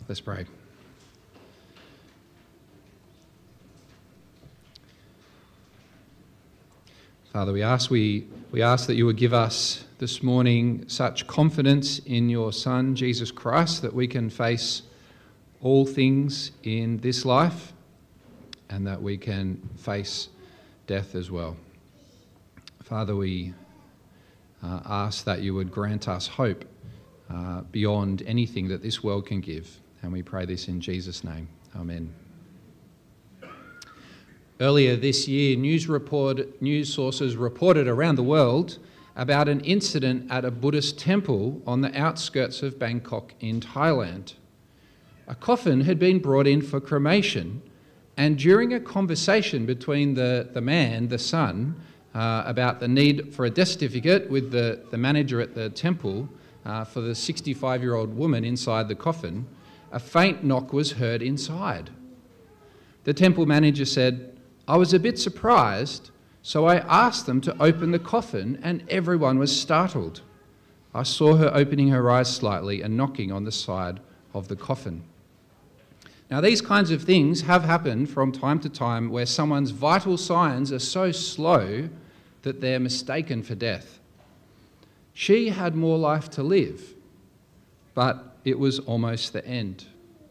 Let's pray. Father, we ask that you would give us this morning such confidence in your Son, Jesus Christ, that we can face all things in this life and that we can face death as well. Father, we ask that you would grant us hope beyond anything that this world can give. And we pray this in Jesus' name. Amen. Earlier this year, news sources reported around the world about an incident at a Buddhist temple on the outskirts of Bangkok in Thailand. A coffin had been brought in for cremation, and during a conversation between the son, about the need for a death certificate with the manager at the temple for the 65-year-old woman inside the coffin, a faint knock was heard inside. The temple manager said, "I was a bit surprised, so I asked them to open the coffin and everyone was startled. I saw her opening her eyes slightly and knocking on the side of the coffin." Now, these kinds of things have happened from time to time where someone's vital signs are so slow that they're mistaken for death. She had more life to live, but it was almost the end.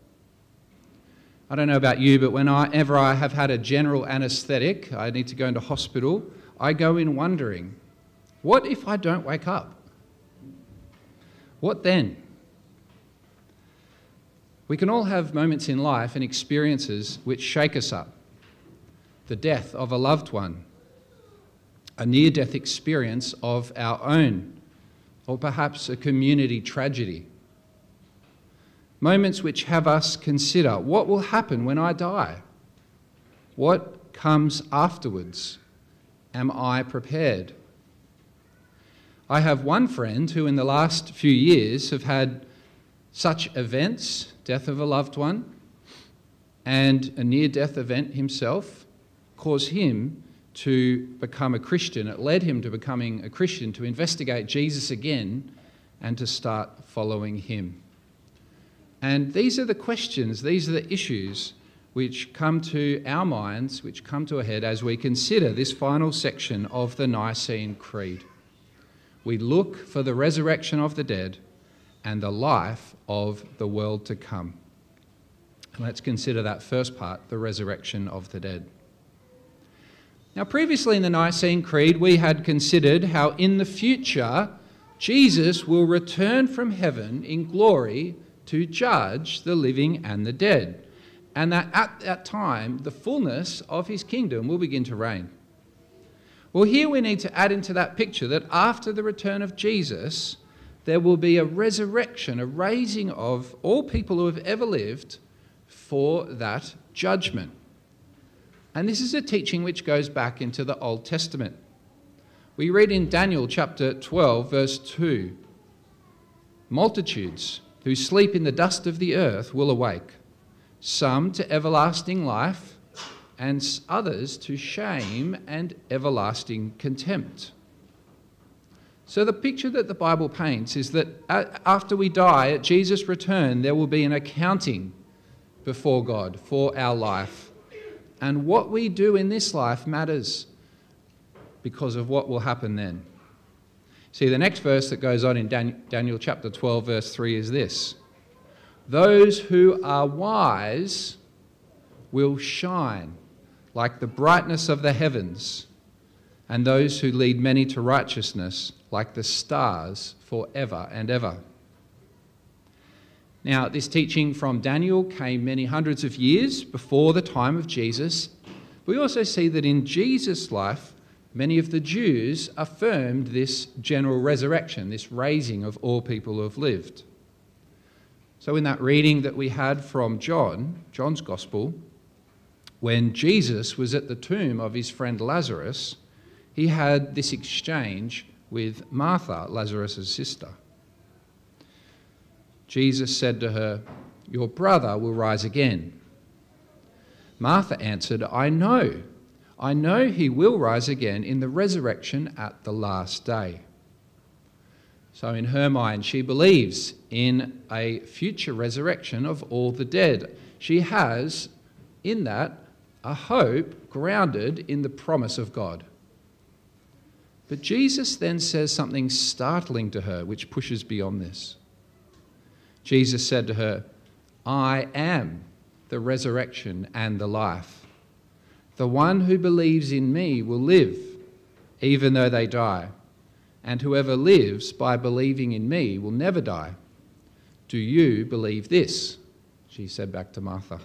I don't know about you, but whenever I have had a general anaesthetic, I need to go into hospital, I go in wondering, what if I don't wake up? What then? We can all have moments in life and experiences which shake us up. The death of a loved one, a near-death experience of our own, or perhaps a community tragedy. Moments which have us consider, what will happen when I die? What comes afterwards? Am I prepared? I have one friend who in the last few years have had such events, death of a loved one, and a near-death event himself, cause him to become a Christian. It led him to becoming a Christian, to investigate Jesus again and to start following him. And these are the questions, these are the issues which come to our minds, which come to a head as we consider this final section of the Nicene Creed. We look for the resurrection of the dead and the life of the world to come. And let's consider that first part, the resurrection of the dead. Now, previously in the Nicene Creed, we had considered how in the future Jesus will return from heaven in glory to judge the living and the dead, and that at that time the fullness of his kingdom will begin to reign. Well, here we need to add into that picture that after the return of Jesus, there will be a resurrection, a raising of all people who have ever lived for that judgment. And this is a teaching which goes back into the Old Testament. We read in Daniel chapter 12, verse 2, "Multitudes who sleep in the dust of the earth will awake, some to everlasting life, and others to shame and everlasting contempt." So the picture that the Bible paints is that after we die, at Jesus' return, there will be an accounting before God for our life. And what we do in this life matters because of what will happen then. See, the next verse that goes on in Daniel chapter 12, verse 3 is this: "Those who are wise will shine like the brightness of the heavens, and those who lead many to righteousness like the stars forever and ever." Now, this teaching from Daniel came many hundreds of years before the time of Jesus. We also see that in Jesus' life, many of the Jews affirmed this general resurrection, this raising of all people who have lived. So in that reading that we had from John's Gospel, when Jesus was at the tomb of his friend Lazarus, he had this exchange with Martha, Lazarus' sister. Jesus said to her, "Your brother will rise again." Martha answered, I know he will rise again in the resurrection at the last day." So in her mind, she believes in a future resurrection of all the dead. She has, in that, a hope grounded in the promise of God. But Jesus then says something startling to her, which pushes beyond this. Jesus said to her, "I am the resurrection and the life. The one who believes in me will live, even though they die. And whoever lives by believing in me will never die. Do you believe this?" She said back to Martha.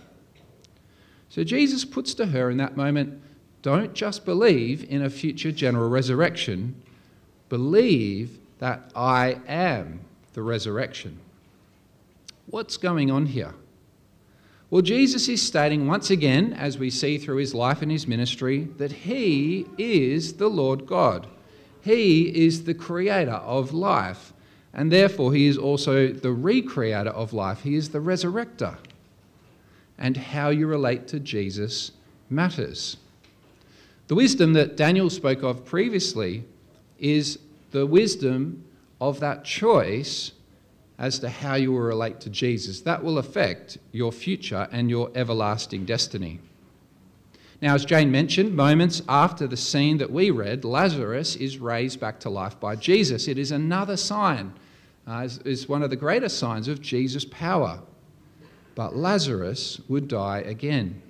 So Jesus puts to her in that moment, don't just believe in a future general resurrection, believe that I am the resurrection. What's going on here? Well, Jesus is stating once again, as we see through his life and his ministry, that he is the Lord God. He is the creator of life, and therefore he is also the recreator of life. He is the resurrector. And how you relate to Jesus matters. The wisdom that Daniel spoke of previously is the wisdom of that choice as to how you will relate to Jesus. That will affect your future and your everlasting destiny. Now, as Jane mentioned, moments after the scene that we read, Lazarus is raised back to life by Jesus. It is another sign, is one of the greatest signs of Jesus' power. But Lazarus would die again.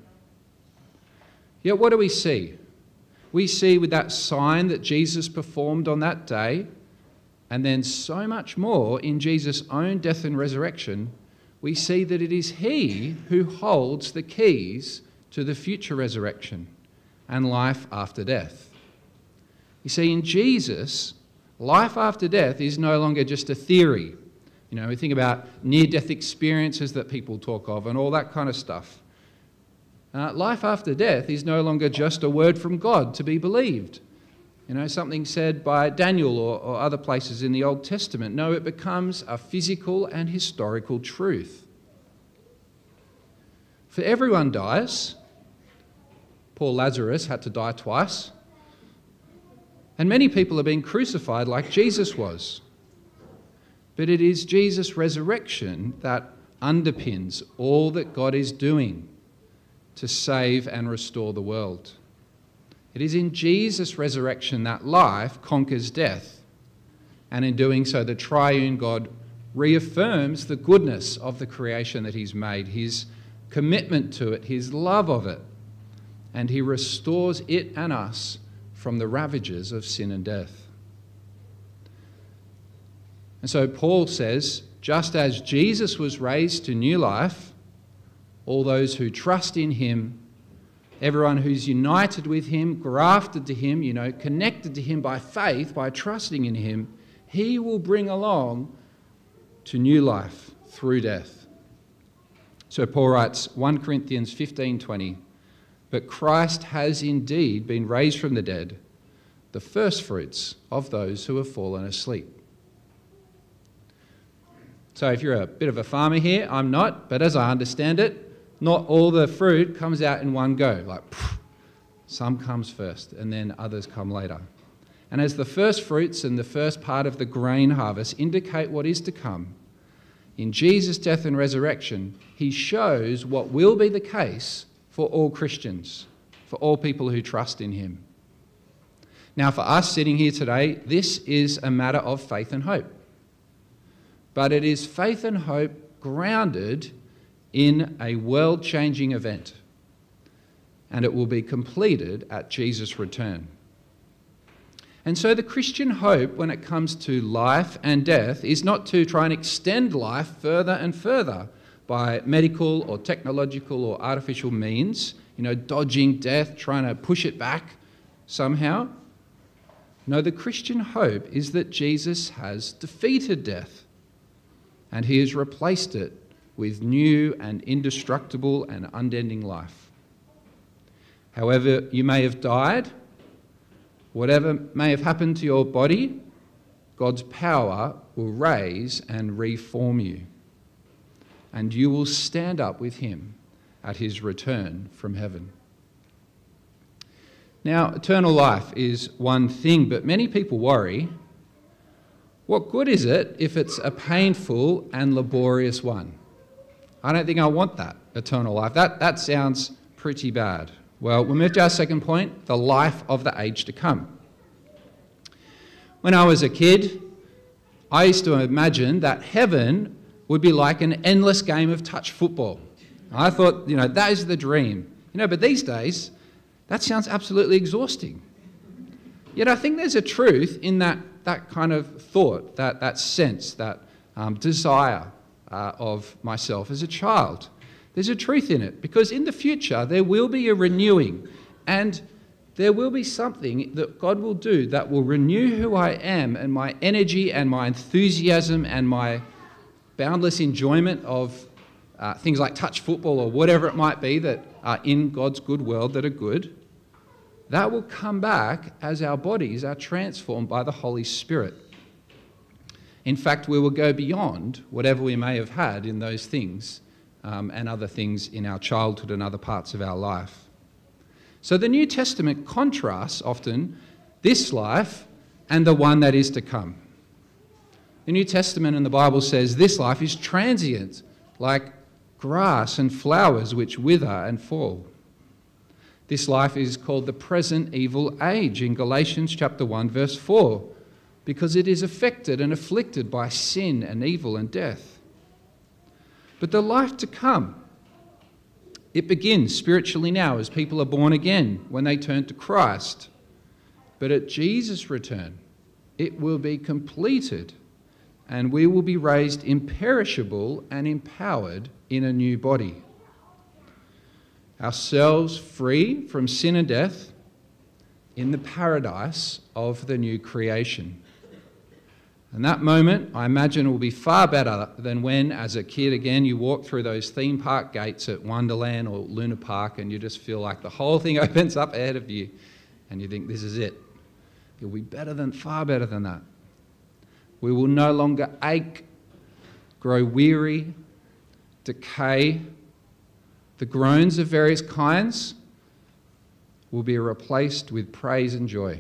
Yet what do we see? We see with that sign that Jesus performed on that day, and then so much more in Jesus' own death and resurrection, we see that it is he who holds the keys to the future resurrection and life after death. You see, in Jesus, life after death is no longer just a theory. You know, we think about near-death experiences that people talk of and all that kind of stuff. Life after death is no longer just a word from God to be believed. You know, something said by Daniel or other places in the Old Testament. No, it becomes a physical and historical truth. For everyone dies. Poor Lazarus had to die twice. And many people are being crucified like Jesus was. But it is Jesus' resurrection that underpins all that God is doing to save and restore the world. It is in Jesus' resurrection that life conquers death. And in doing so, the triune God reaffirms the goodness of the creation that he's made, his commitment to it, his love of it. And he restores it and us from the ravages of sin and death. And so Paul says, just as Jesus was raised to new life, all those who trust in him, everyone who's united with him, grafted to him, connected to him by faith, by trusting in him, he will bring along to new life through death. So Paul writes, 1 Corinthians 15:20, "But Christ has indeed been raised from the dead, the firstfruits of those who have fallen asleep." So if you're a bit of a farmer here, I'm not, but as I understand it, not all the fruit comes out in one go. Like, some comes first and then others come later. And as the first fruits and the first part of the grain harvest indicate what is to come, in Jesus' death and resurrection, he shows what will be the case for all Christians, for all people who trust in him. Now, for us sitting here today, this is a matter of faith and hope. But it is faith and hope grounded in a world-changing event. And it will be completed at Jesus' return. And so the Christian hope when it comes to life and death is not to try and extend life further and further by medical or technological or artificial means, dodging death, trying to push it back somehow. No, the Christian hope is that Jesus has defeated death. And he has replaced it with new and indestructible and unending life. However you may have died, whatever may have happened to your body, God's power will raise and reform you. And you will stand up with him at his return from heaven. Now, eternal life is one thing, but many people worry, What good is it if it's a painful and laborious one? I don't think I want that eternal life. That sounds pretty bad. Well, we'll move to our second point, the life of the age to come. When I was a kid, I used to imagine that heaven would be like an endless game of touch football. I thought, that is the dream. But these days, that sounds absolutely exhausting. Yet I think there's a truth in that kind of thought, that sense, that desire of myself as a child. There's a truth in it, because in the future there will be a renewing, and there will be something that God will do that will renew who I am and my energy and my enthusiasm and my boundless enjoyment of things like touch football or whatever it might be that are in God's good world that are good. That will come back as our bodies are transformed by the Holy Spirit. In fact, we will go beyond whatever we may have had in those things and other things in our childhood and other parts of our life. So the New Testament contrasts often this life and the one that is to come. The New Testament and the Bible says this life is transient, like grass and flowers which wither and fall. This life is called the present evil age in Galatians chapter 1, verse 4, because it is affected and afflicted by sin and evil and death. But the life to come, it begins spiritually now as people are born again when they turn to Christ. But at Jesus' return, it will be completed and we will be raised imperishable and empowered in a new body. Ourselves free from sin and death in the paradise of the new creation. And that moment, I imagine, will be far better than when, as a kid, again, you walk through those theme park gates at Wonderland or Luna Park and you just feel like the whole thing opens up ahead of you and you think, this is it. It'll be far better than that. We will no longer ache, grow weary, decay. The groans of various kinds will be replaced with praise and joy.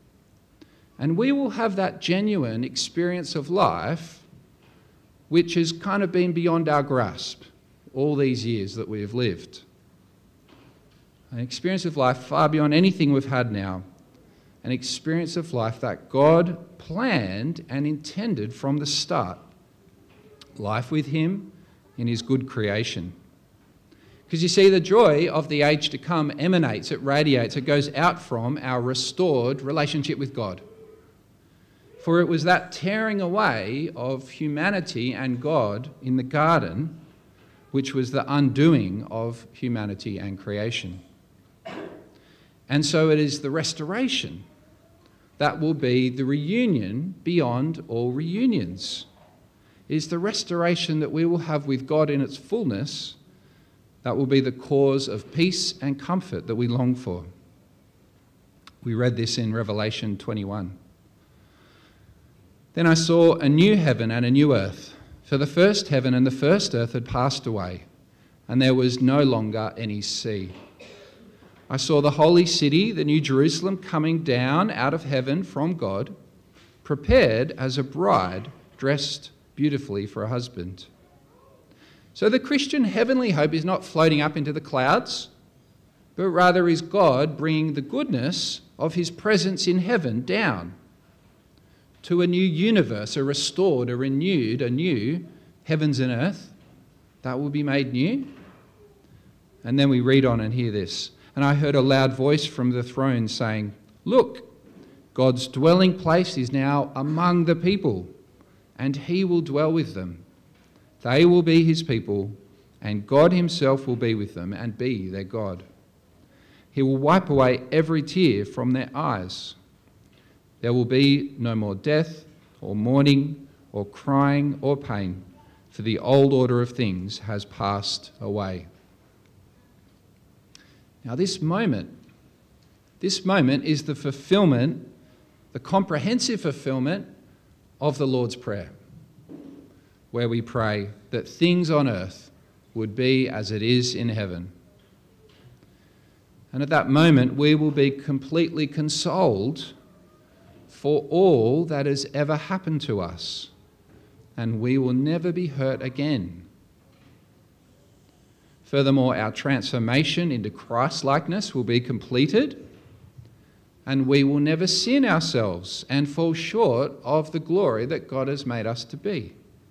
And we will have that genuine experience of life which has kind of been beyond our grasp all these years that we have lived. An experience of life far beyond anything we've had now. An experience of life that God planned and intended from the start. Life with Him in His good creation. Because you see, the joy of the age to come emanates, it radiates, it goes out from our restored relationship with God. For it was that tearing away of humanity and God in the garden which was the undoing of humanity and creation. And so it is the restoration that will be the reunion beyond all reunions. It is the restoration that we will have with God in its fullness that will be the cause of peace and comfort that we long for. We read this in Revelation 21. Then I saw a new heaven and a new earth, for the first heaven and the first earth had passed away, and there was no longer any sea. I saw the holy city, the new Jerusalem, coming down out of heaven from God, prepared as a bride dressed beautifully for a husband. So the Christian heavenly hope is not floating up into the clouds, but rather is God bringing the goodness of His presence in heaven down to a new universe, a restored, a renewed, a new heavens and earth that will be made new. And then we read on and hear this. And I heard a loud voice from the throne saying, "Look, God's dwelling place is now among the people, and He will dwell with them. They will be His people, and God Himself will be with them and be their God. He will wipe away every tear from their eyes. There will be no more death or mourning or crying or pain, for the old order of things has passed away." Now this moment is the fulfillment, the comprehensive fulfillment of the Lord's Prayer, where we pray that things on earth would be as it is in heaven. And at that moment, we will be completely consoled for all that has ever happened to us, and we will never be hurt again. Furthermore, our transformation into Christ-likeness will be completed, and we will never sin ourselves and fall short of the glory that God has made us to be.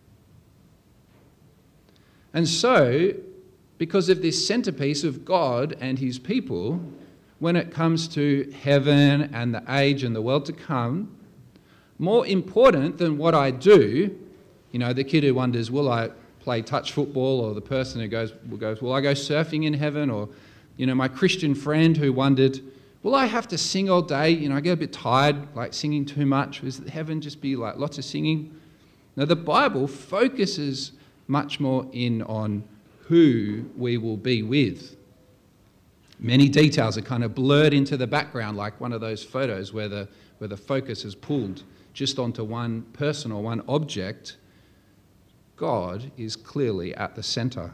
And so, because of this centerpiece of God and his people, when it comes to heaven and the age and the world to come, more important than what I do, the kid who wonders, will I play touch football, or the person who goes, will I go surfing in heaven, or, my Christian friend who wondered, will I have to sing all day? I get a bit tired, like singing too much. Will heaven just be like lots of singing? Now, the Bible focuses much more in on who we will be with. Many details are kind of blurred into the background, like one of those photos where the focus is pulled just onto one person or one object. God is clearly at the center.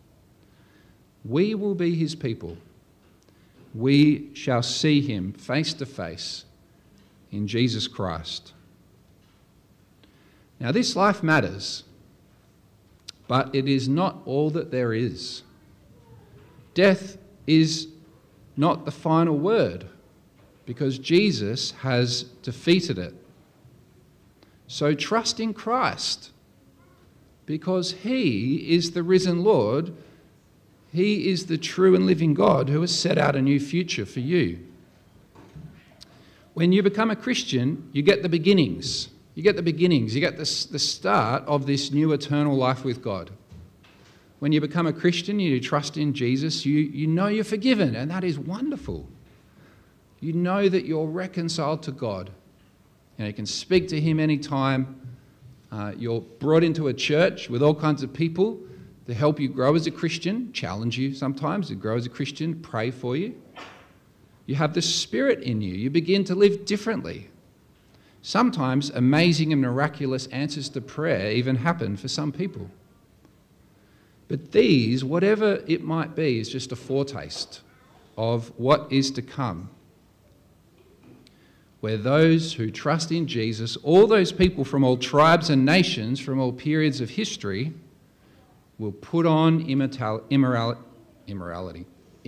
We will be his people. We shall see him face to face in Jesus Christ. Now, this life matters, but it is not all that there is. Death is not the final word, because Jesus has defeated it. So trust in Christ, because he is the risen Lord. He is the true and living God who has set out a new future for you. When you become a Christian, you get the beginnings. You get the start of this new eternal life with God. When you become a Christian, you trust in Jesus, you know you're forgiven, and that is wonderful. You know that you're reconciled to God. You can speak to him anytime. You're brought into a church with all kinds of people to help you grow as a Christian, challenge you sometimes to grow as a Christian, pray for you. You have the Spirit in you. You begin to live differently. Sometimes amazing and miraculous answers to prayer even happen for some people. But these, whatever it might be, is just a foretaste of what is to come, where those who trust in Jesus, all those people from all tribes and nations, from all periods of history, will put on immortality.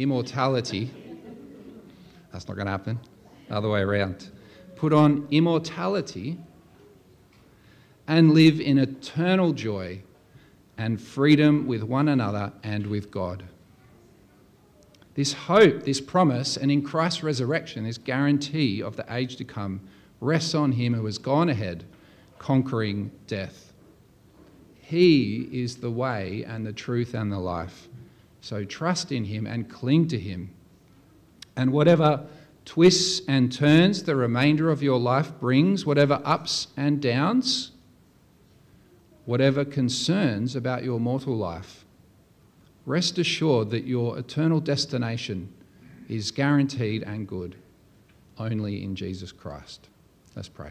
That's not going to happen. Other way around. Put on immortality and live in eternal joy and freedom with one another and with God. This hope, this promise, and in Christ's resurrection, this guarantee of the age to come, rests on him who has gone ahead, conquering death. He is the way and the truth and the life. So trust in him and cling to him. And whatever twists and turns the remainder of your life brings, whatever ups and downs, whatever concerns about your mortal life, rest assured that your eternal destination is guaranteed and good only in Jesus Christ. Let's pray.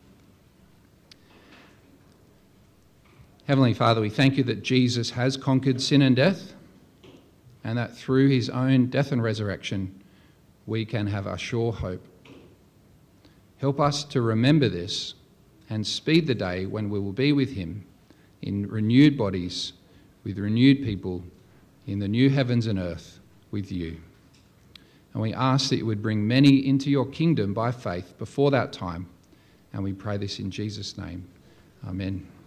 Heavenly Father, we thank you that Jesus has conquered sin and death, and that through his own death and resurrection, we can have a sure hope. Help us to remember this and speed the day when we will be with him in renewed bodies, with renewed people, in the new heavens and earth with you. And we ask that you would bring many into your kingdom by faith before that time. And we pray this in Jesus' name. Amen.